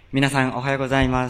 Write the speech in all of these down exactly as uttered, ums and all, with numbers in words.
皆さんおはようございます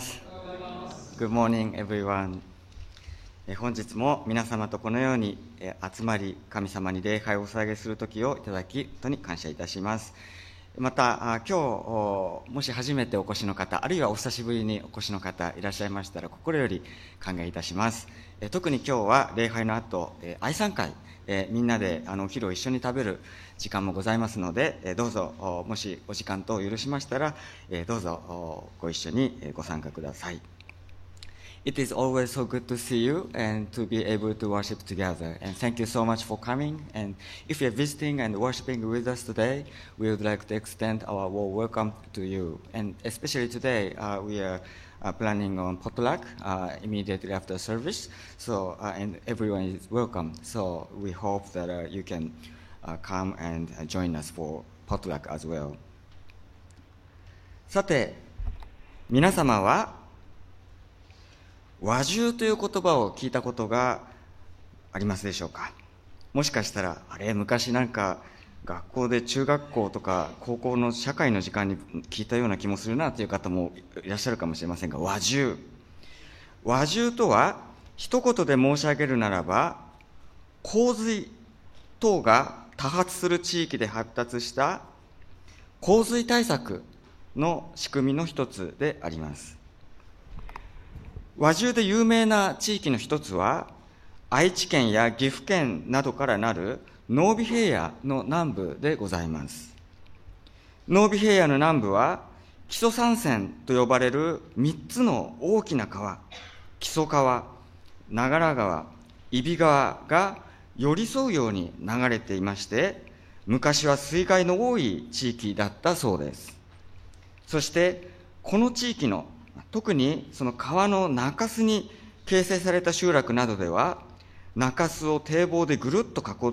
。Good morning, everyone. 本日も皆様とこのように集まり、神様に礼拝をお捧げする時をいただき、本当に感謝いたします。また、今日、もし初めてお越しの方、あるいはお久しぶりにお越しの方いらっしゃいましたら、心より歓迎いたします。特に今日は礼拝の後、愛餐会、みんなであのお昼を一緒に食べる時間もございますので、どうぞ、もしお時間等許しましたら、どうぞご一緒にご参加ください。It is always so good to see you and to be able to worship together. And thank you so much for coming. And if you're visiting and worshiping with us today, we would like to extend our warm welcome to you. And especially today, uh, we are uh, planning on potluck uh, immediately after service. So, uh, and everyone is welcome. So we hope that uh, you can uh, come and uh, join us for potluck as well. さて、皆様は和獣という言葉を聞いたことがありますでしょうか。もしかしたら、あれ、昔なんか学校で中学校とか高校の社会の時間に聞いたような気もするなという方もいらっしゃるかもしれませんが、和獣。和獣とは、一言で申し上げるならば、洪水等が多発する地域で発達した洪水対策の仕組みの一つであります。和獣で有名な地域の一つは、愛知県や岐阜県などからなる濃尾平野の南部でございます。濃尾平野の南部は、木曽三川と呼ばれる三つの大きな川、木曽川、長良川、揖斐川が寄り添うように流れていまして、昔は水害の多い地域だったそうです。そして、この地域の特にその川の中州に形成された集落などでは、中州を堤防でぐるっと囲って、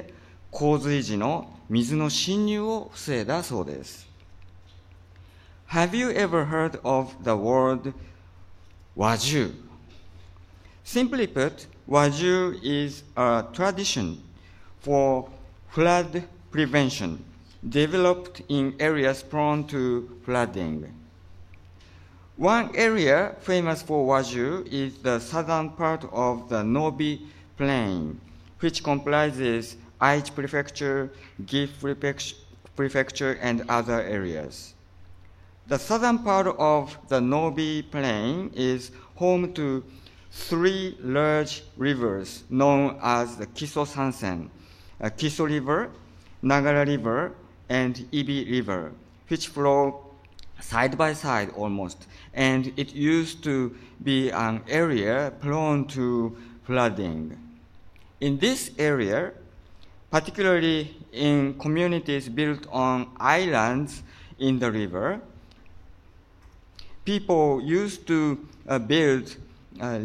洪水時の水の侵入を防いだそうです。Have you ever heard of the word 和獣? Simply put, 和獣 is a tradition for flood prevention developed in areas prone to flooding.One area famous for Waju is the southern part of the Nobi Plain, which comprises Aichi Prefecture, Gifu Prefecture, and other areas. The southern part of the Nobi Plain is home to three large rivers known as the Kiso Sansen, uh, Kiso River, Nagara River, and Ibi River, which flow side by side almost, and it used to be an area prone to flooding. In this area, particularly in communities built on islands in the river, people used to uh, build uh,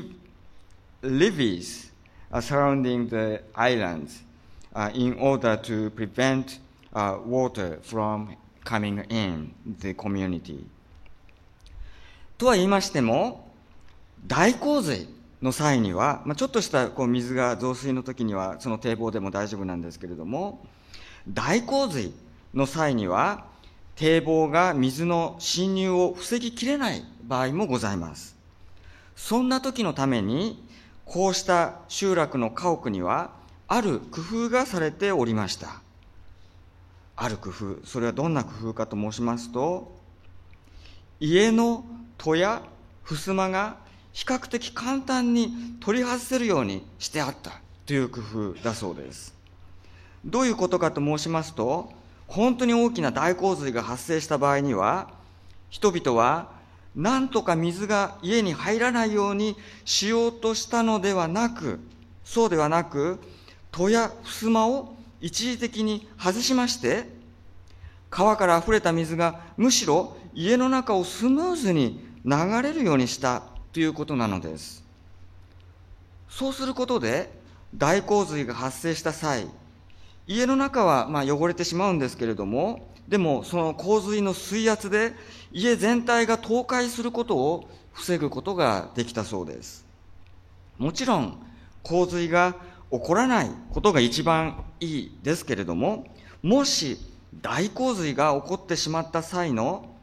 levees uh, surrounding the islands uh, in order to prevent uh, water from coming in the community. とは言いましても、大洪水の際には、まあ、ちょっとしたこう水が増水の時にはその堤防でも大丈夫なんですけれども、大洪水の際には堤防が水の侵入を防ぎきれない場合もございます。そんな時のために、こうした集落の家屋にはある工夫がされておりました。ある工夫、それはどんな工夫かと申しますと、家の戸や襖が比較的簡単に取り外せるようにしてあったという工夫だそうです。どういうことかと申しますと、本当に大きな大洪水が発生した場合には、人々は何とか水が家に入らないようにしようとしたのではなく、そうではなく、戸や襖を一時的に外しまして、川から溢れた水がむしろ家の中をスムーズに流れるようにしたということなのです。そうすることで、大洪水が発生した際、家の中はまあ汚れてしまうんですけれども、でもその洪水の水圧で家全体が倒壊することを防ぐことができたそうです。もちろん洪水が起こらないことが一番いいですけれども、もし大洪水が起こってしまった際の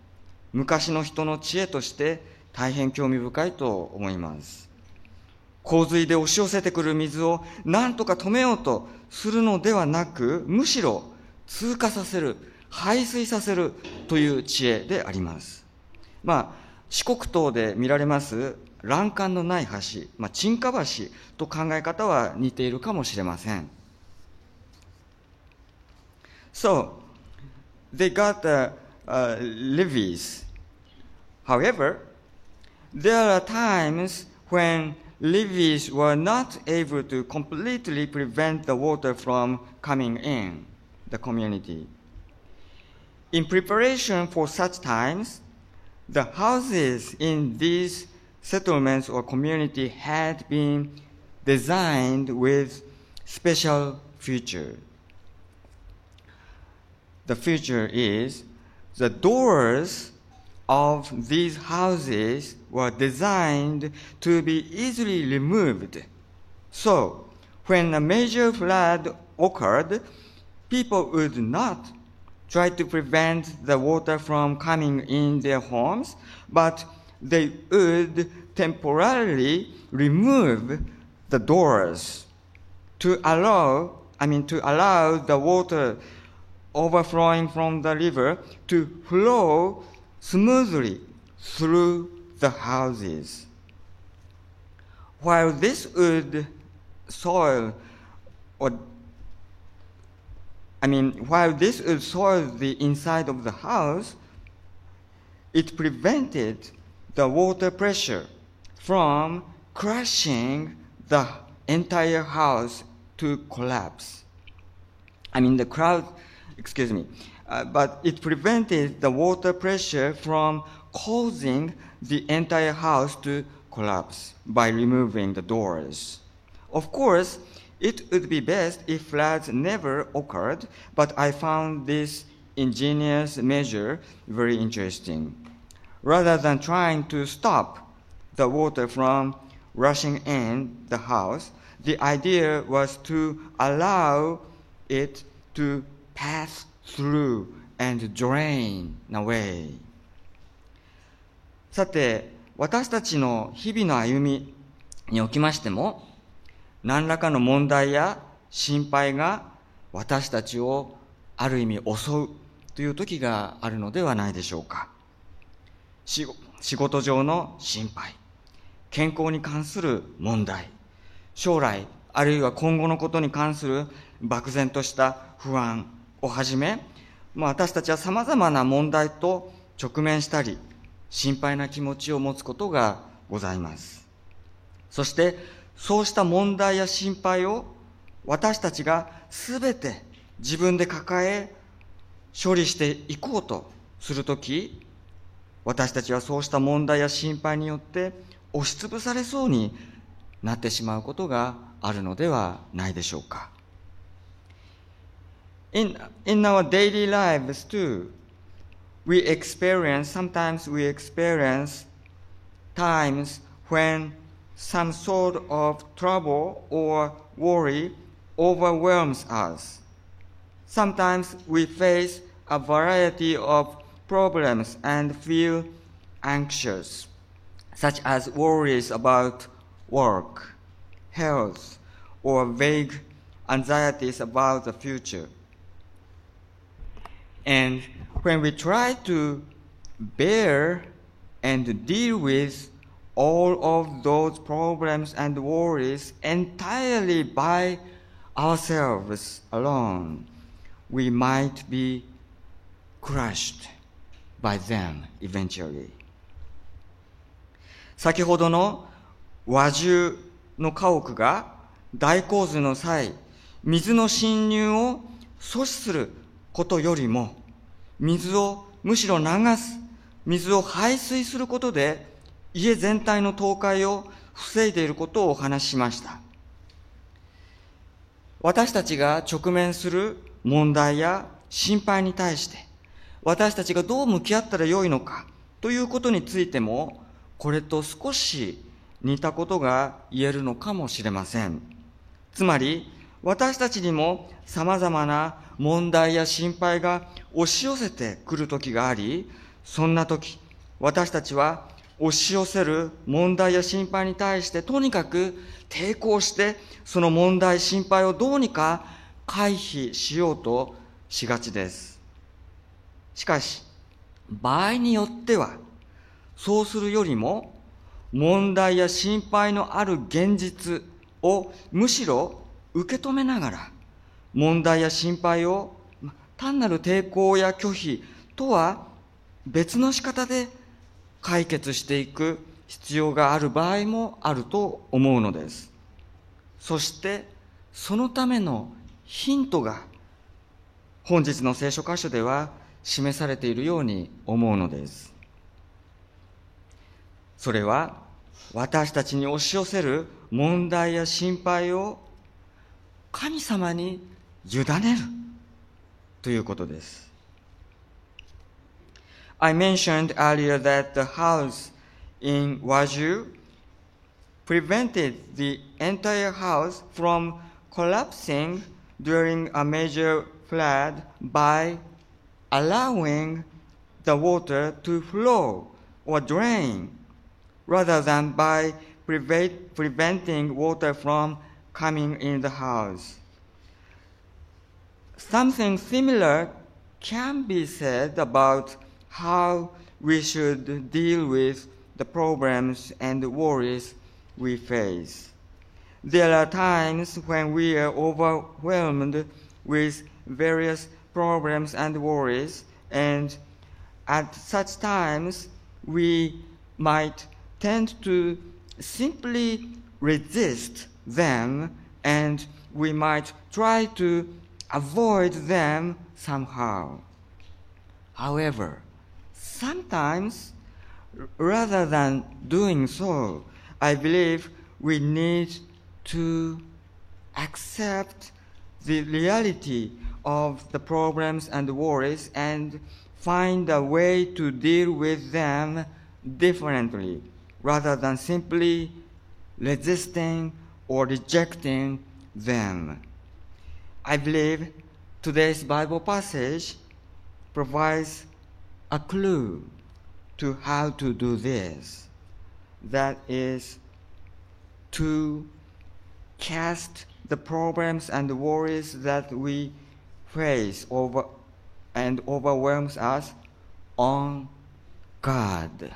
昔の人の知恵として大変興味深いと思います。洪水で押し寄せてくる水を何とか止めようとするのではなく、むしろ通過させる、排水させるという知恵であります。まあ、四国島で見られます欄干のない橋、まあ、沈下橋と考え方は似ているかもしれません。So, they got the uh, levees. However, there are times when levees were not able to completely prevent the water from coming in the community. In preparation for such times, the houses in these settlements or community had been designed with special feature. The feature is the doors of these houses were designed to be easily removed. So, when a major flood occurred, people would not try to prevent the water from coming in their homes, but they would temporarily remove the doors to allow, I mean, to allow the water overflowing from the river to flow smoothly through the houses. While this would soil or I mean, while this would soil the inside of the house, it prevented the water pressure from crushing the entire house to collapse. I mean, the crowd, excuse me, uh, but it prevented the water pressure from causing the entire house to collapse by removing the doors. Of course, it would be best if floods never occurred, but I found this ingenious measure very interesting. Rather than trying to stop the water from rushing in the house, the idea was to allow it to pass through and drain away. さて、私たちの日々の歩みにおきましても、何らかの問題や心配が私たちをある意味襲うという時があるのではないでしょうか。仕事上の心配、健康に関する問題、将来あるいは今後のことに関する漠然とした不安をはじめ、まあ、私たちは様々な問題と直面したり、心配な気持ちを持つことがございます。そしてそうした問題や心配を私たちがすべて自分で抱え処理していこうとするとき、私たちはそうした問題や心配によって押しつぶされそうになってしまうことがあるのではないでしょうか。In, in our daily lives too, we experience, sometimes we experience times when some sort of trouble or worry overwhelms us. Sometimes we face a variety of problems and feel anxious, such as worries about work, health, or vague anxieties about the future. And when we try to bear and deal with all of those problems and worries entirely by ourselves alone, we might be crushed by them eventually. 先ほどの輪中の家屋が大洪水の際、水の侵入を阻止することよりも、水をむしろ流す、水を排水することで、家全体の倒壊を防いでいることをお話ししました。私たちが直面する問題や心配に対して、私たちがどう向き合ったらよいのかということについても、これと少し似たことが言えるのかもしれません。つまり、私たちにも様々な問題や心配が押し寄せてくる時があり、そんな時、 私たちは押し寄せる問題や心配に対してとにかく抵抗して、その問題、心配をどうにか回避しようとしがちです。しかし、場合によっては、そうするよりも、問題や心配のある現実をむしろ受け止めながら、問題や心配を単なる抵抗や拒否とは別の仕方で解決していく必要がある場合もあると思うのです。そしてそのためのヒントが本日の聖書箇所では示されているように思うのです。それは私たちに押し寄せる問題や心配を神様に委ねるということです。I mentioned earlier that the house in Waju prevented the entire house from collapsing during a major flood by allowing the water to flow or drain rather than by prevent, preventing water from coming in the house. Something similar can be said about how we should deal with the problems and worries we face. There are times when we are overwhelmed with various problems and worries, and at such times we might tend to simply resist them, and we might try to avoid them somehow. However, sometimes, rather than doing so, I believe we need to accept the reality of the problems and worries and find a way to deal with them differently, rather than simply resisting or rejecting them. I believe today's Bible passage provides a clue to how to do this. That is to cast the problems and worries that we face over and overwhelms us on God.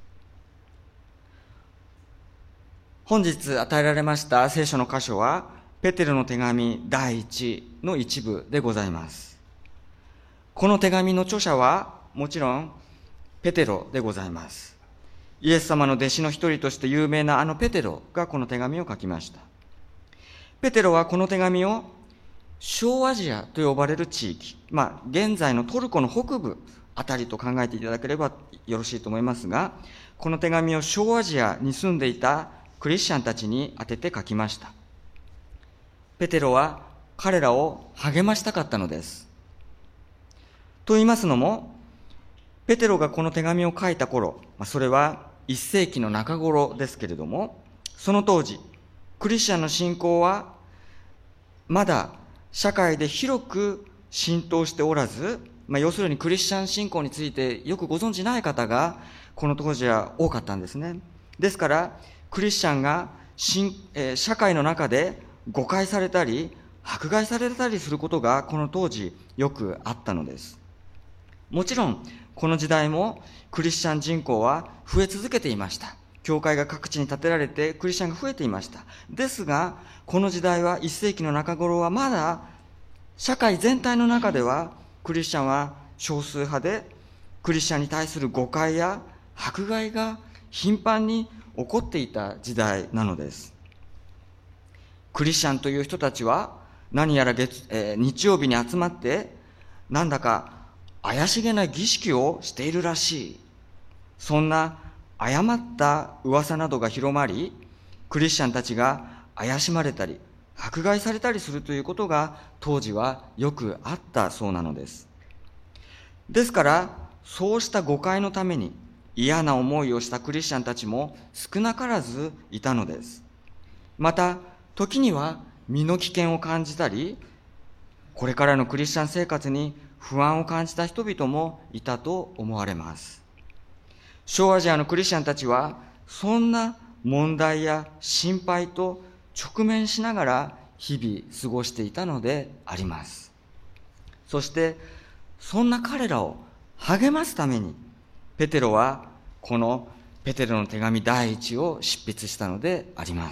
本日与えられました聖書の箇所はペテロの手紙第一の一部でございます。この手紙の著者はもちろんペテロでございます。イエス様の弟子の一人として有名なあのペテロがこの手紙を書きました。ペテロはこの手紙を小アジアと呼ばれる地域、まあ現在のトルコの北部あたりと考えていただければよろしいと思いますが、この手紙を小アジアに住んでいたクリスチャンたちに宛てて書きました。ペテロは彼らを励ましたかったのです。と言いますのも、ペテロがこの手紙を書いた頃、それはいっ世紀の中頃ですけれども、その当時、クリスチャンの信仰はまだ社会で広く浸透しておらず、まあ、要するにクリスチャン信仰についてよくご存じない方がこの当時は多かったんですね。ですから、クリスチャンが社会の中で誤解されたり迫害されたりすることがこの当時よくあったのです。もちろんこの時代もクリスチャン人口は増え続けていました。教会が各地に建てられてクリスチャンが増えていました。ですがこの時代はいっ世紀の中頃はまだ社会全体の中ではクリスチャンは少数派で、クリスチャンに対する誤解や迫害が頻繁に起こっていた時代なのです。クリスチャンという人たちは何やら月、えー、日曜日に集まってなんだか怪しげな儀式をしているらしい。そんな誤った噂などが広まり、クリスチャンたちが怪しまれたり迫害されたりするということが当時はよくあったそうなのです。ですからそうした誤解のために嫌な思いをしたクリスチャンたちも少なからずいたのです。また時には身の危険を感じたり、これからのクリスチャン生活に不安を感じた人々もいたと思われます。 小アジアのクリスチャンたちは、そんな問題や心配と直面しながら日々過ごしていたのであります。そして、そんな彼らを励ますために、ペテロはこのペテロの手紙第一を執筆したのであります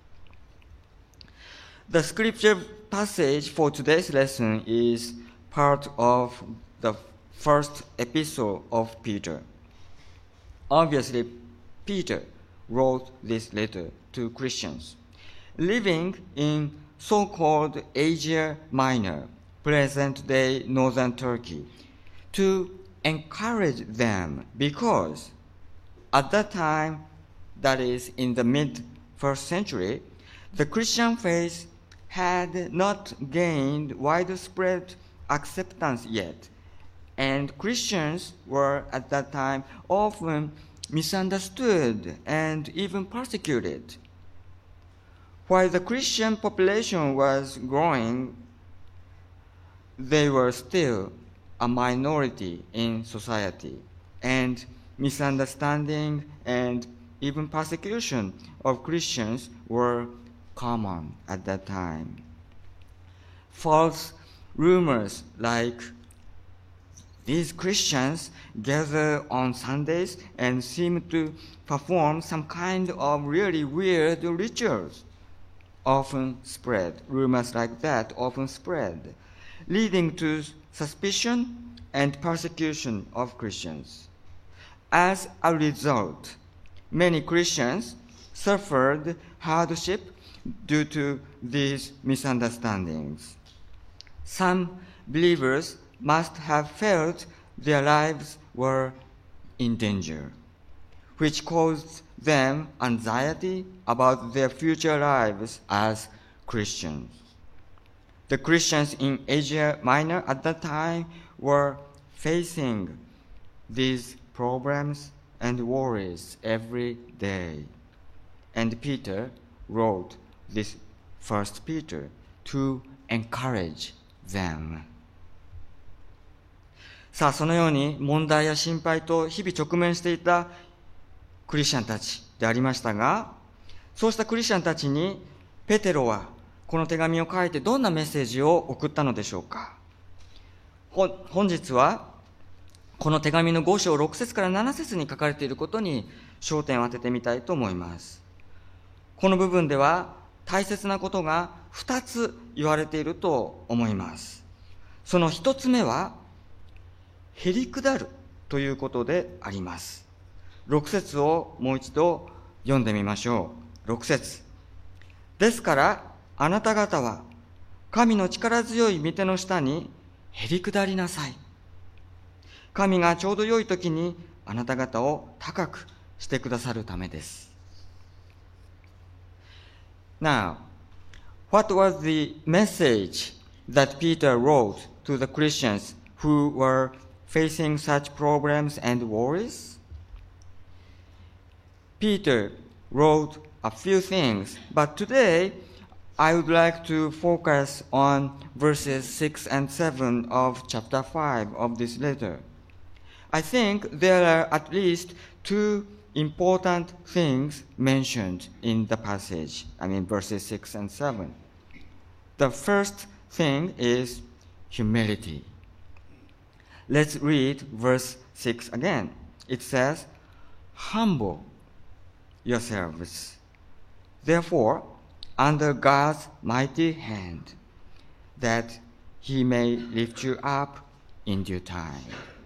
。The scripture passage for today's lesson is part of the first epistle of Peter. Obviously, Peter wrote this letter to Christians living in so-called Asia Minor, present-day northern Turkey, to encourage them because at that time, that is in the mid-first century, the Christian faith had not gained widespread acceptance yet, and Christians were at that time often misunderstood and even persecuted. While the Christian population was growing, they were still a minority in society, and misunderstanding and even persecution of Christians were common at that time. False rumors like these Christians gather on Sundays and seem to perform some kind of really weird rituals often spread. Rumors like that often spread, leading to suspicion and persecution of Christians. As a result, many Christians suffered hardship due to these misunderstandings. Some believers must have felt their lives were in danger, which caused them anxiety about their future lives as Christians. The Christians in Asia Minor at that time were facing these problems and worries every day. And Peter wrote this First Peter to encourage them. さあ、そのように問題や心配と日々直面していたクリスチャンたちでありましたが、そうしたクリスチャンたちにペテロはこの手紙を書いてどんなメッセージを送ったのでしょうか。本日はこの手紙のご章ろく節からなな節に書かれていることに焦点を当ててみたいと思います。この部分では大切なことがふたつ言われていると思います。そのひとつめはへりくだるということであります。ろく節をもう一度読んでみましょう。ろく節。ですからあなた方は神の力強い御手の下にへりくだりなさい。神がちょうど良い時にあなた方を高くしてくださるためです。Now, what was the message that Peter wrote to the Christians who were facing such problems and worries? Peter wrote a few things, but today I would like to focus on verses six and seven of chapter five of this letter. I think there are at least two important things mentioned in the passage, I mean verses six and seven. The first thing is humility. Let's read verse six again. It says, humble yourselves, therefore, under God's mighty hand, that he may lift you up in due time.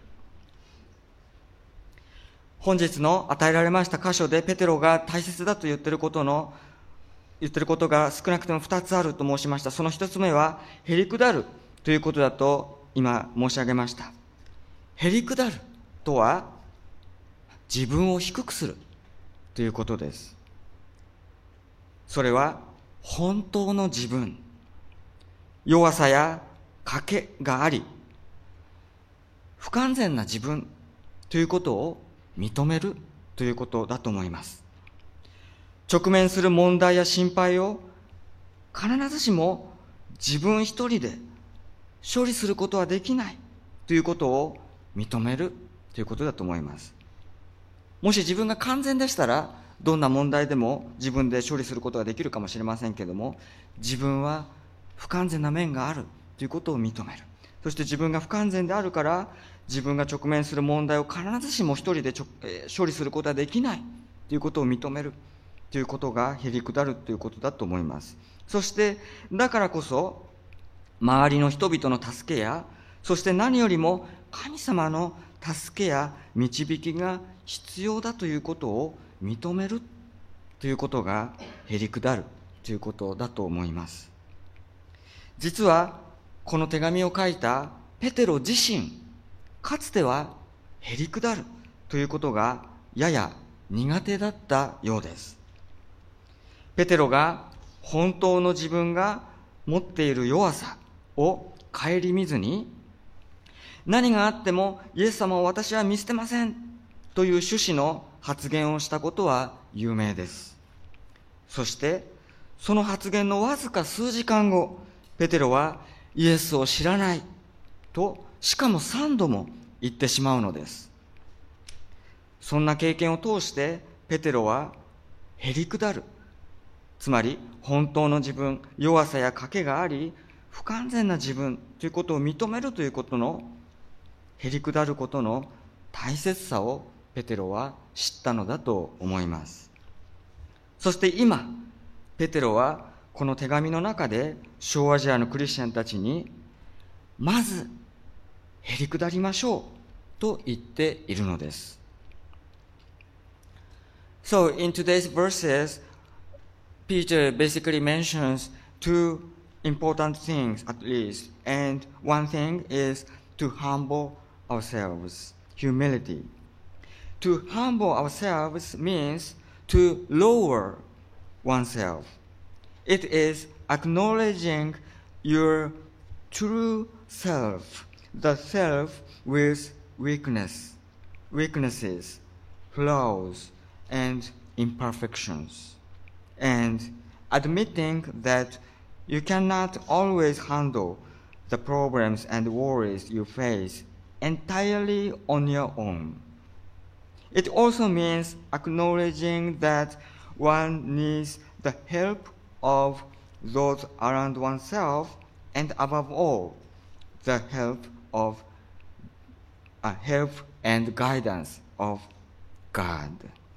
本日の与えられました箇所でペテロが大切だと言っていることの言っていることが少なくともふたつあると申しました。そのひとつめはへりくだるということだと今申し上げました。へりくだるとは自分を低くするということです。それは本当の自分、弱さや賭けがあり、不完全な自分ということを認めるということだと思います。直面する問題や心配を必ずしも自分一人で処理することはできないということを認めるということだと思います。 もし自分が完全でしたら、どんな問題でも自分で処理することができるかもしれませんけども、自分は不完全な面があるということを認める。そして自分が不完全であるから、自分が直面する問題を必ずしも一人でちょ、えー、処理することはできないということを認めるということがへりくだるということだと思います。そしてだからこそ、周りの人々の助けや、そして何よりも神様の助けや導きが必要だということを認めるということがへりくだるということだと思います。実はこの手紙を書いたペテロ自身、かつてはへりくだるということがやや苦手だったようです。ペテロが本当の自分が持っている弱さを顧みずに、何があってもイエス様を私は見捨てませんという趣旨の発言をしたことは有名です。そしてその発言のわずか数時間後、ペテロはイエスを知らないと、しかも三度も言ってしまうのです。そんな経験を通してペテロはへりくだる、つまり本当の自分、弱さや賭けがあり不完全な自分ということを認めるということの、へりくだることの大切さをペテロは知ったのだと思います。そして今ペテロはこの手紙の中で小アジアのクリスチャンたちに、まずへりくだりましょうと言っているのです。So in today's verses, Peter basically mentions two important things at least, and one thing is to humble ourselves, humility. To humble ourselves means to lower oneself. It is acknowledging your true self, the self with weakness, weaknesses, flaws, and imperfections, and admitting that you cannot always handle the problems and worries you face entirely on your own. It also means acknowledging that one needs the help of those around oneself, and above all, the help of uh, help and guidance of God.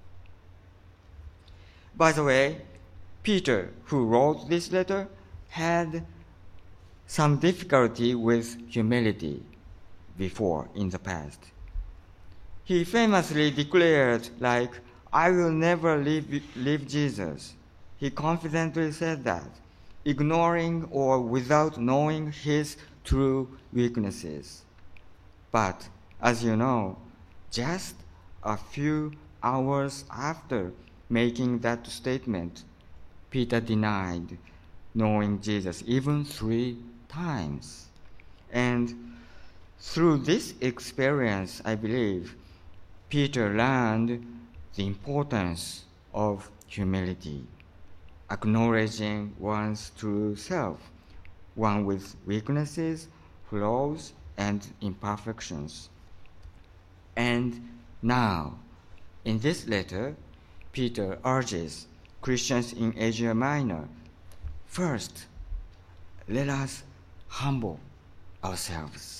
By the way, Peter, who wrote this letter, had some difficulty with humility before in the past. He famously declared, like, I will never leave, leave Jesus. He confidently said that, ignoring or without knowing his true weaknesses. But, as you know, just a few hours after making that statement, Peter denied knowing Jesus even three times. And through this experience, I believe, Peter learned the importance of humility, acknowledging one's true self, one with weaknesses, flaws, and imperfections. And now, in this letter, Peter urges Christians in Asia Minor, first, let us humble ourselves.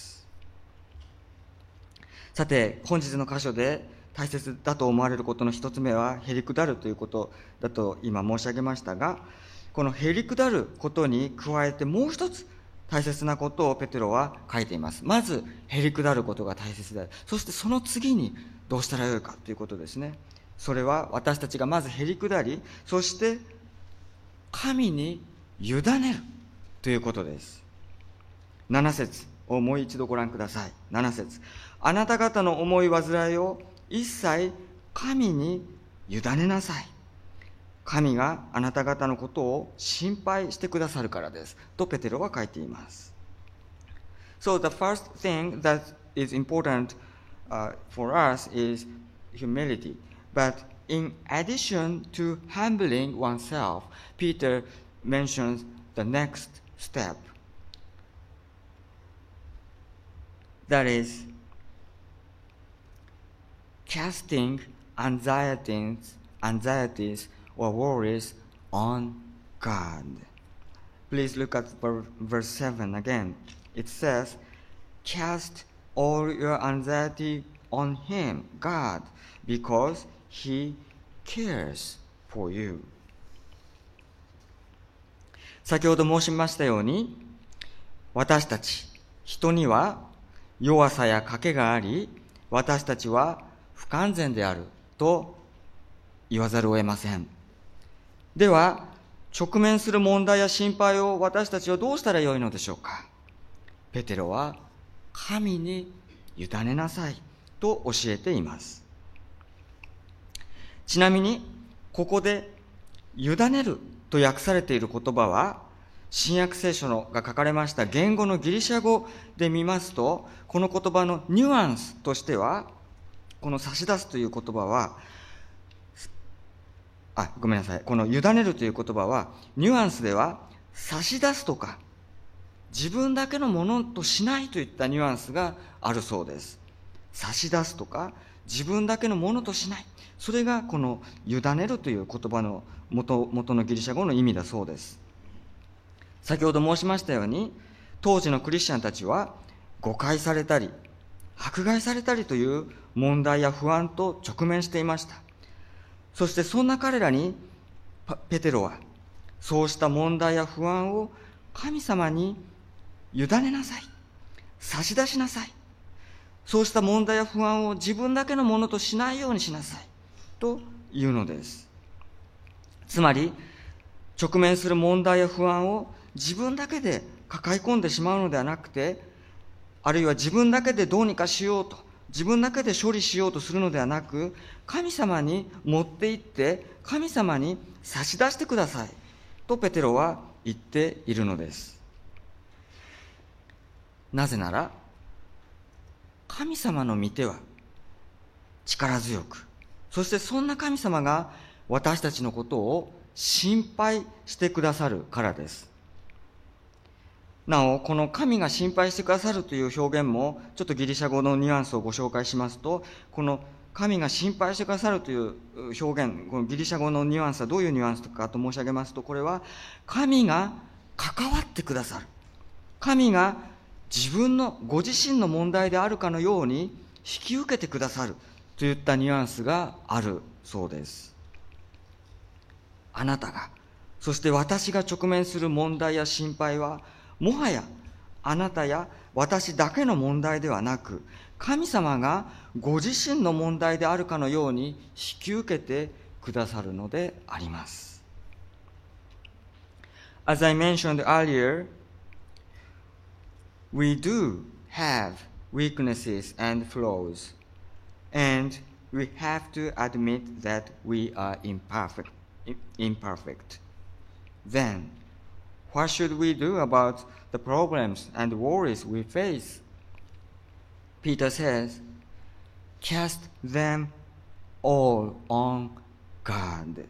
さて、本日の箇所で大切だと思われることの一つ目は、へりくだるということだと今申し上げましたが、このへりくだることに加えてもう一つ大切なことをペテロは書いています。まず、へりくだることが大切である。そしてその次にどうしたらよいかということですね。それは私たちがまずへりくだり、そして神に委ねるということです。なな節をもう一度ご覧ください。なな節。あなた方の思い煩いを一切神に委ねなさい。神があなた方のことを心配してくださるからです。とペテロは書いています。So the first thing that is important、uh, for us is humility. But in addition to humbling oneself, Peter mentions the next step. That is, casting anxieties, anxieties or worries on God. Please look at verse seven again. It says, cast all your anxiety on Him, God, because He cares for you. 先ほど申しましたように、私たち、人には弱さや賭けがあり、私たちは不完全であると言わざるを得ません。では、直面する問題や心配を私たちはどうしたらよいのでしょうか。ペテロは、神に委ねなさいと教えています。ちなみに、ここで、委ねると訳されている言葉は、新約聖書のが書かれました言語のギリシャ語で見ますと、この言葉のニュアンスとしては、この差し出すという言葉は、あ、ごめんなさい。この委ねるという言葉は、ニュアンスでは、差し出すとか、自分だけのものとしないといったニュアンスがあるそうです。差し出すとか、自分だけのものとしない。それがこの委ねるという言葉の元、元のギリシャ語の意味だそうです。先ほど申しましたように、当時のクリスチャンたちは誤解されたり、迫害されたりという問題や不安と直面していました。そしてそんな彼らにペテロは、そうした問題や不安を神様に委ねなさい。差し出しなさい。そうした問題や不安を自分だけのものとしないようにしなさい。というのです。つまり、直面する問題や不安を自分だけで抱え込んでしまうのではなくて、あるいは自分だけでどうにかしようと、自分だけで処理しようとするのではなく、神様に持って行って、神様に差し出してください。とペテロは言っているのです。なぜなら、神様の御手は力強く、そしてそんな神様が私たちのことを心配してくださるからです。なお、この神が心配してくださるという表現も、ちょっとギリシャ語のニュアンスをご紹介しますと、この神が心配してくださるという表現、このギリシャ語のニュアンスはどういうニュアンスかと申し上げますと、これは神が関わってくださる。神が自分のご自身の問題であるかのように引き受けてくださるといったニュアンスがあるそうです。あなたが、そして私が直面する問題や心配は、もはやあなたや私だけの問題ではなく、神様がご自身の問題であるかのように引き受けてくださるのであります。As I mentioned earlier, we do have weaknesses and flaws, and we have to admit that we are imperfect. imperfect. Then, what should we do about the problems and worries we face? Peter says, cast them all on God.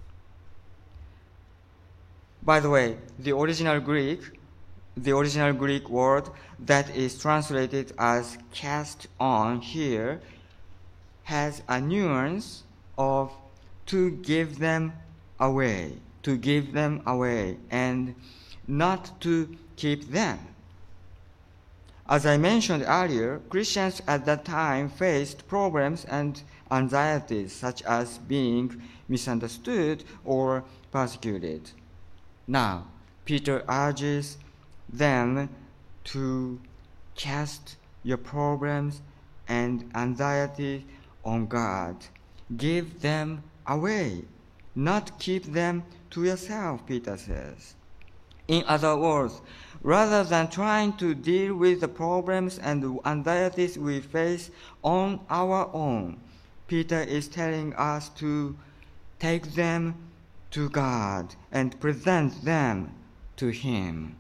By the way, the original Greek, the original Greek word that is translated as cast on here has a nuance of to give them away, to give them away, and not to keep them. As I mentioned earlier, Christians at that time faced problems and anxieties such as being misunderstood or persecuted. Now, Peter urges them to cast your problems and anxiety on God. Give them away, not keep them to yourself, Peter says. In other words, rather than trying to deal with the problems and anxieties we face on our own, Peter is telling us to take them to God and present them to Him.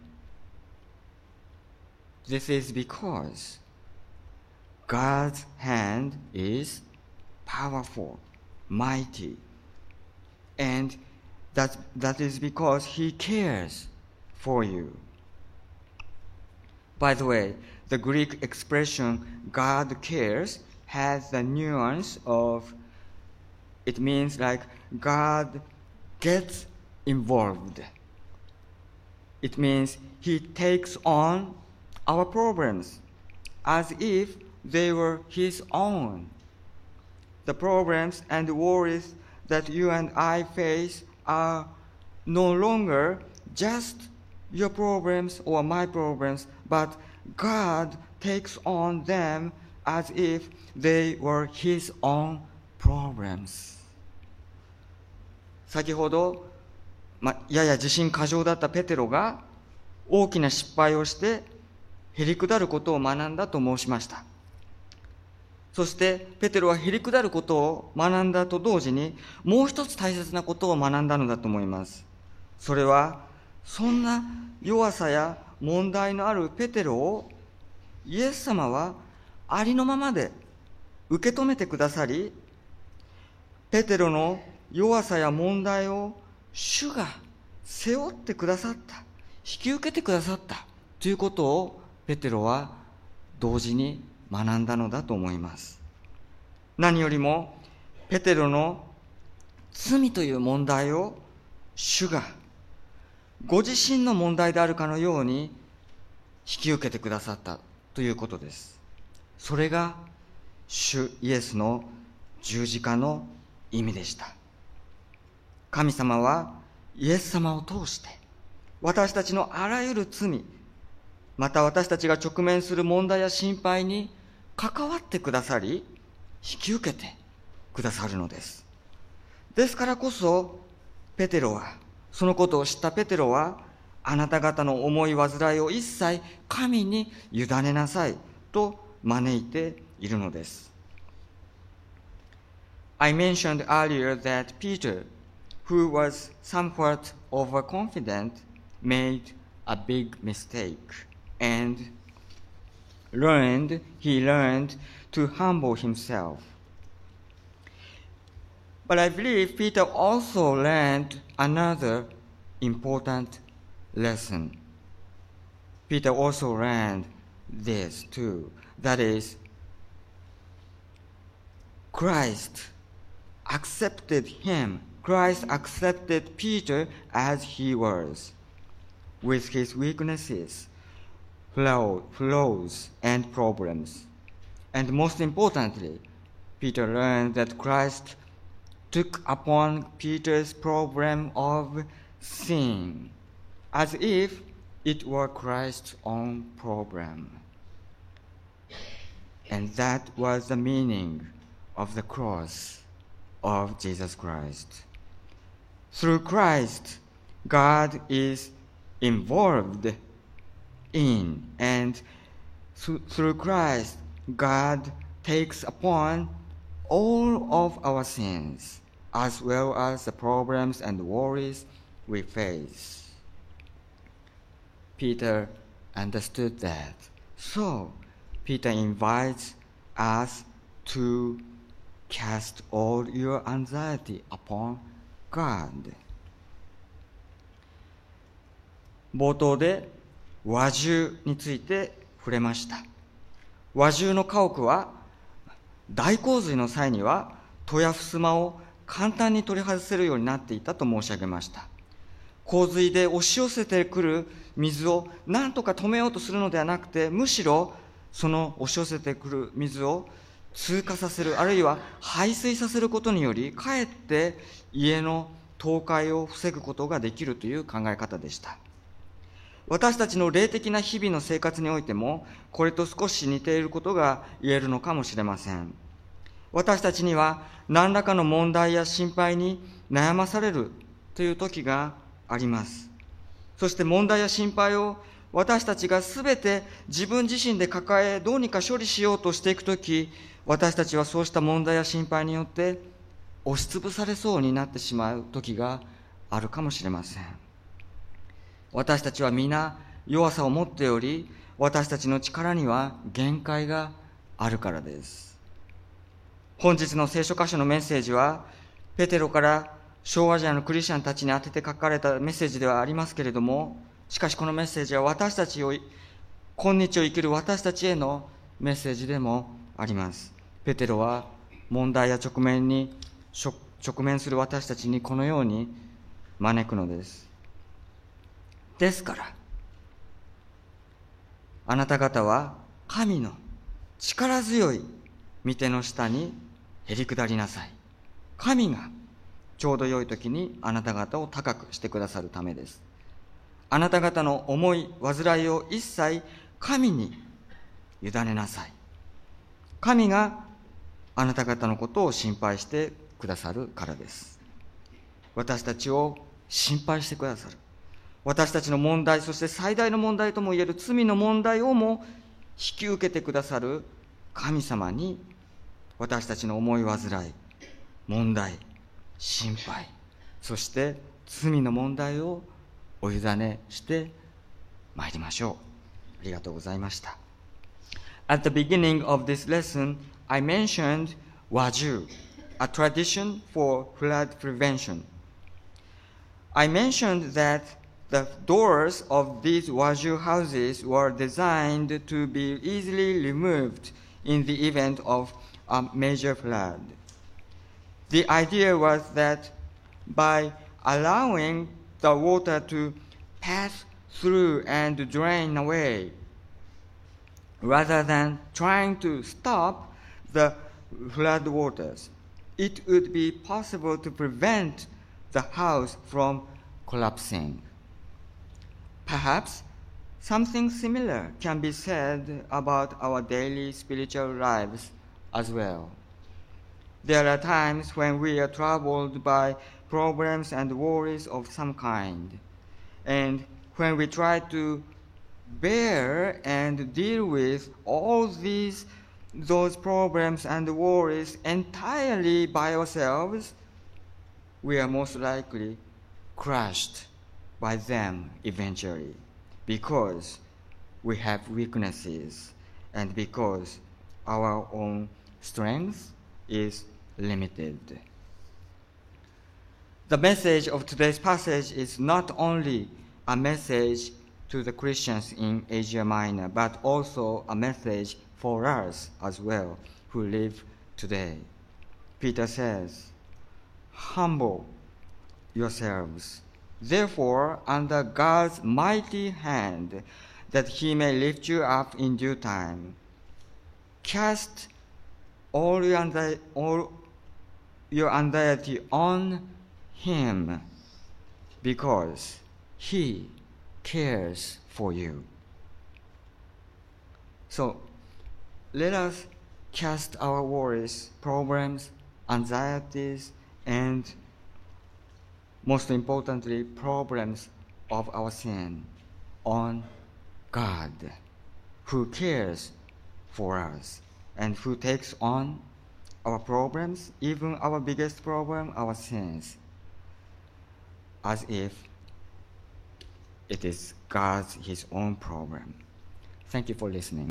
This is because God's hand is powerful, mighty, and that, that is because He cares for you. By the way, the Greek expression God cares has the nuance of It means like God gets involved. It means He takes on our problems as if they were His own. The problems and worries that you and I face are no longer just your problems or my problems, but God takes on them as if they were His own problems. 先ほど、ま、やや自信過剰だったペテロが大きな失敗をしてへりくだることを学んだと申しました。そしてペテロはへりくだることを学んだと同時にもう一つ大切なことを学んだのだと思います。それはそんな弱さや問題のあるペテロをイエス様はありのままで受け止めてくださり、ペテロの弱さや問題を主が背負ってくださった、引き受けてくださったということをペテロは同時に学んだのだと思います。何よりもペテロの罪という問題を主がご自身の問題であるかのように引き受けてくださったということです。それが主イエスの十字架の意味でした。神様はイエス様を通して私たちのあらゆる罪、また私たちが直面する問題や心配に関わってくださり、引き受けてくださるのです。ですからこそペテロは、そのことを知ったペテロは、あなた方の思い煩いを一切神に委ねなさいと招いているのです。I mentioned earlier that Peter, who was somewhat overconfident, made a big mistake and learned, he learned to humble himself. But I believe Peter also learned another important lesson. Peter also learned this too. That is, Christ accepted him. Christ accepted Peter as he was, with his weaknesses, flaw, flaws, and problems. And most importantly, Peter learned that Christ took upon Peter's problem of sin, as if it were Christ's own problem. And that was the meaning of the cross of Jesus Christ. Through Christ, God is involved in, and through Christ, God takes upon all of our sins, as well as the problems and worries we face. Peter understood that. So, Peter invites us to cast all your anxiety upon God. 冒頭で和獣について触れました。和獣の家屋は大洪水の際には戸や襖を簡単に取り外せるようになっていたと申し上げました。洪水で押し寄せてくる水を何とか止めようとするのではなくて、むしろその押し寄せてくる水を通過させる、あるいは排水させることにより、かえって家の倒壊を防ぐことができるという考え方でした。私たちの霊的な日々の生活においても、これと少し似ていることが言えるのかもしれません。私たちには何らかの問題や心配に悩まされるという時があります。そして問題や心配を私たちがすべて自分自身で抱え、どうにか処理しようとしていくとき、私たちはそうした問題や心配によって押しつぶされそうになってしまう時があるかもしれません。私たちは皆弱さを持っており、私たちの力には限界があるからです。本日の聖書箇所のメッセージは、ペテロから小アジアのクリスチャンたちに宛てて書かれたメッセージではありますけれども、しかしこのメッセージは私たちを、今日を生きる私たちへのメッセージでもあります。ペテロは問題や直面に直面する私たちにこのように招くのです。ですから、あなた方は神の力強い御手の下にへり下りなさい。神がちょうど良い時にあなた方を高くしてくださるためです。あなた方の思い、煩いを一切神に委ねなさい。神があなた方のことを心配してくださるからです。私たちを心配してくださる。私たちの問題、そして最大の問題ともいえる罪の問題をも引き受けてくださる神様に、私たちの思い煩い、問題、心配、そして罪の問題をお委ねしてまいりましょう。ありがとうございました。At the beginning of this lesson, I mentioned Waju, a tradition for flood prevention. I mentioned that the doors of these Waju houses were designed to be easily removed in the event of a major flood. The idea was that by allowing the water to pass through and drain away, rather than trying to stop the flood waters, it would be possible to prevent the house from collapsing. Perhaps something similar can be said about our daily spiritual lives as well. There are times when we are troubled by problems and worries of some kind, and when we try to bear and deal with all these those problems and worries entirely by ourselves, we are most likely crushed by them eventually, because we have weaknesses and because our own strength is limited. The message of today's passage is not only a message to the Christians in Asia Minor, but also a message for us as well who live today. Peter says, "Humble yourselves, therefore, under God's mighty hand, that he may lift you up in due time. Cast all your, anxi- all your anxiety on him, because he cares for you." So, let us cast our worries, problems, anxieties, and most importantly, problems of our sin on God, who cares for us and who takes on our problems, even our biggest problem, our sins, as if it is God's, his own problem. Thank you for listening.